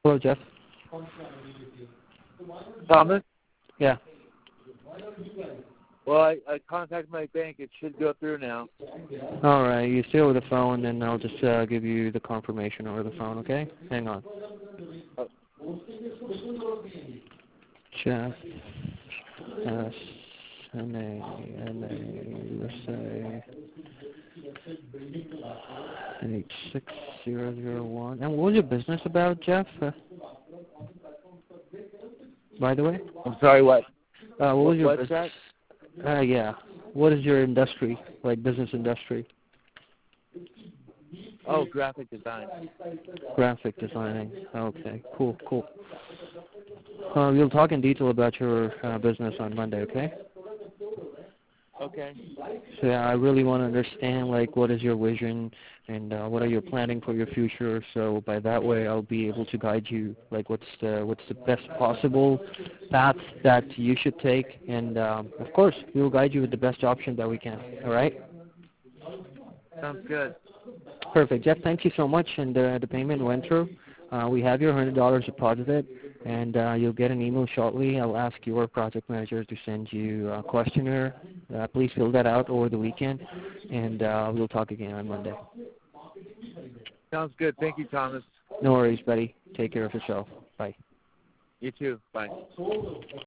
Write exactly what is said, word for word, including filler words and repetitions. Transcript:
Hello, Jeff. Thomas? Yeah. Well, I, I contacted my bank. It should go through now. All right. You stay over the phone, and I'll just uh, give you the confirmation over the phone, okay? Hang on. Oh. Jeff S. N A N A U S A eight six zero zero one. And what was your business about, Jeff? Uh, by the way? I'm sorry, what? Uh, what was your What's business? that? Uh, yeah. What is your industry, like business industry? Oh, graphic design. Graphic designing. Okay, cool, cool. Uh, we'll talk in detail about your uh, business on Monday, okay? Okay. So yeah, I really want to understand like what is your vision and uh, what are you planning for your future. So by that way, I'll be able to guide you like what's the what's the best possible path that you should take, and um, of course we will guide you with the best option that we can. All right? Sounds good. Perfect, Jeff. Thank you so much, and uh, the payment went through. Uh, we have your one hundred dollars deposited, and uh, you'll get an email shortly. I'll ask your project manager to send you a questionnaire. Uh, please fill that out over the weekend, and uh, we'll talk again on Monday. Sounds good. Thank you, Thomas. No worries, buddy. Take care of yourself. Bye. You too. Bye.